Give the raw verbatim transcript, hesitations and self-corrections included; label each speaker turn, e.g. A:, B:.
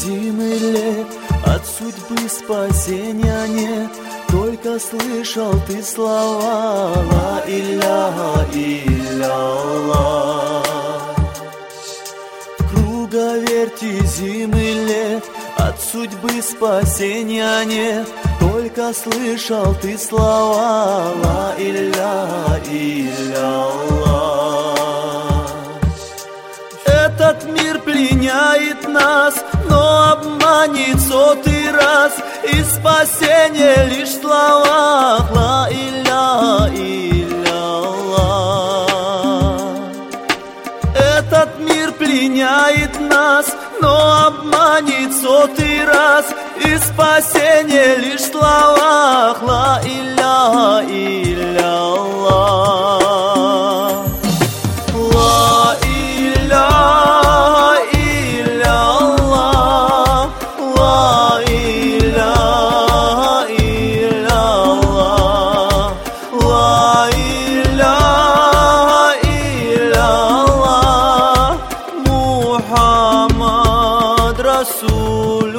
A: зимы лет, от судьбы спасения нет. Только слышал ты слова ла илляха илля-Аллах. В круговерти зимы лет, от судьбы спасения нет. Только слышал ты слова ла илляха илля-Аллах. Этот мир пленяет нас, но обманет сотый раз, и спасение лишь в словах ла илляха илля-Аллах. Этот мир пленяет нас, но обманет сотый раз, и спасение лишь в словах ла илляха илля-Аллах. Ла илляха илля-Аллах, ла илляха илля-Аллах, ла илляха илля-Аллах, Мухаммад Расул.